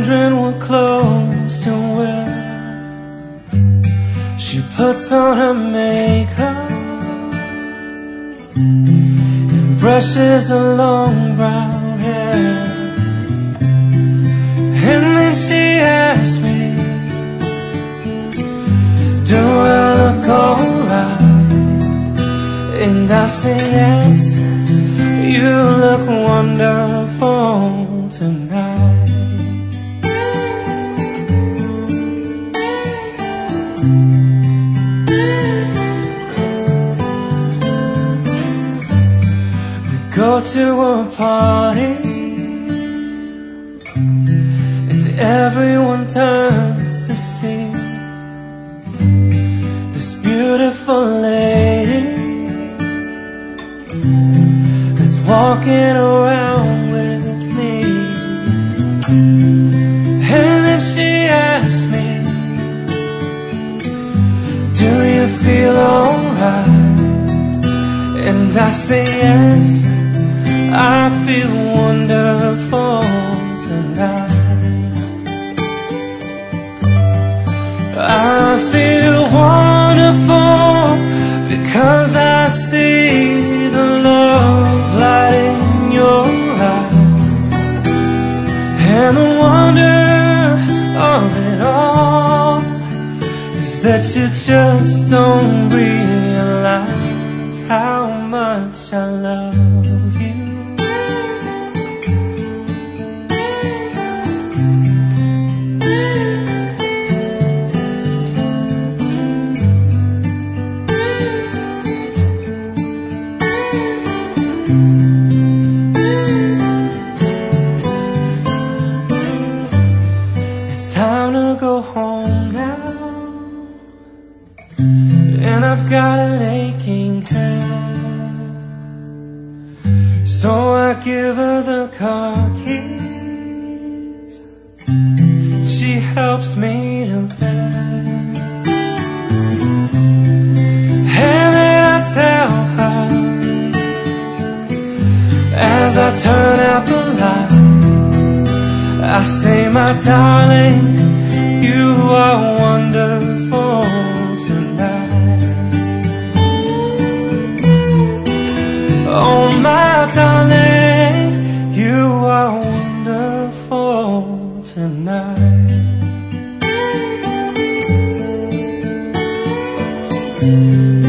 wondering what clothes to wear. She puts on her makeup and brushes her long brown hair. And then she asks me, do I look alright? And I say yes, you look wonderful tonight. We go to a party and everyone turns to see this beautiful lady that's walking around with me. And then she asks me, do you feel alright? And I say yes, I feel wonderful tonight. I feel wonderful because I see the love light in your eyes. And the wonder of it all is that you just don't realize how much I love you. It's time to go home now, and I've got an aching head. So I give her the car keys, she helps me to bed. And then I tell her, as I turn out the light, I say, my darling, you are wonderful tonight. Oh, my darling, you are wonderful tonight.